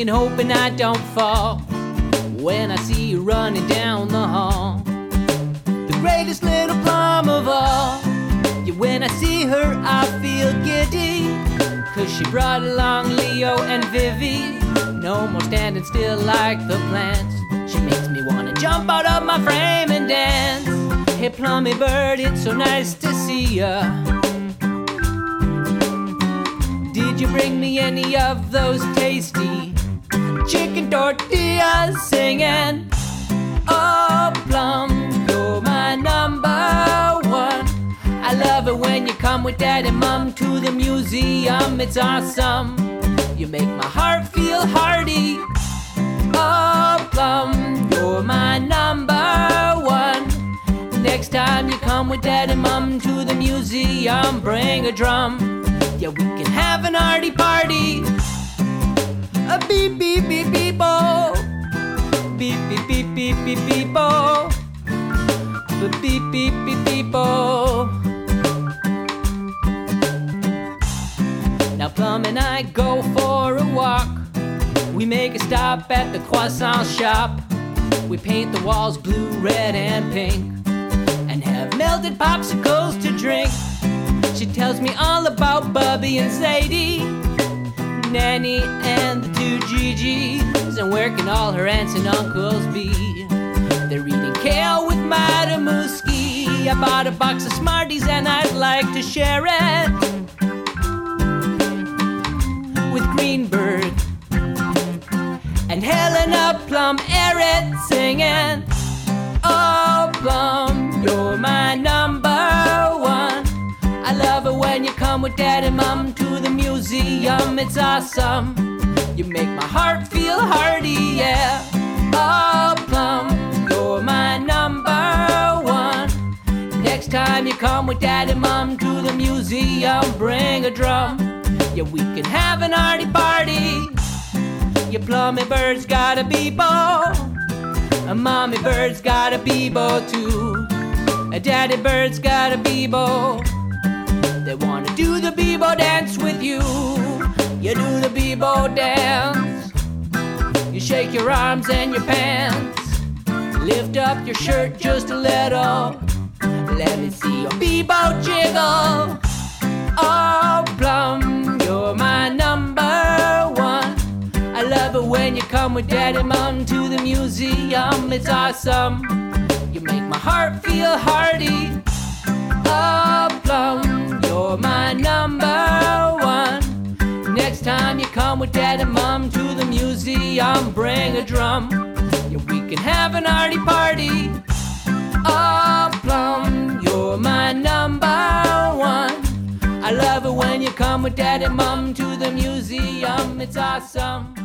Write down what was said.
and hoping I don't fall when I see you running down the hall. The greatest little plum of all. Yeah, when I see her I feel giddy, 'cause she brought along Leo and Vivi. No more standing still like the plants. She makes me wanna jump out of my frame and dance. Hey plummy bird, it's so nice to see ya. Did you bring me any of those tasty chicken tortillas singing? Oh plum, you're my number one. I love it when you come with dad and mom to the museum. It's awesome. You make my heart feel hearty. Oh plum, you're my number one. Next time you come with dad and mom to the museum, bring a drum. Yeah, we can have an arty party. A beep beep beep beep oh. Beep beep beep beep beep beep oh. Beep beep beep beep oh. Now Plum and I go for a walk. We make a stop at the croissant shop. We paint the walls blue, red, and pink, and have melted popsicles to drink. She tells me all about Bubby and Sadie, Nanny and the two Gigi's, and where can all her aunts and uncles be? They're eating kale with Madame Mooski. I bought a box of Smarties and I'd like to share it with Greenberg and Helena Plum Errett singing. Oh Plum, you're my number one. I love it when you come with dad and mom to the museum. It's awesome. You make my heart feel hearty, yeah. Oh Plum, you're my number one. Next time you come with dad and mom to the museum, bring a drum. Yeah, we can have an arty party. Your plummy bird's got a bebo, a mommy bird's got a bebo too. A daddy bird's got a bebo. They wanna do the bebo dance with you. You do the bebo dance. You shake your arms and your pants. Lift up your shirt just a little. Let me see your bebo jiggle. Oh Plum, you're my number one. I love it when you come with dad and mom to the museum. It's awesome. You make my heart feel hearty. Oh Plum, you're my number one. Next time you come with dad and mom to the museum, bring a drum. Yeah, we can have an arty party. Oh Plum, you're my number one. I love it when you come with dad and mom to the museum. It's awesome.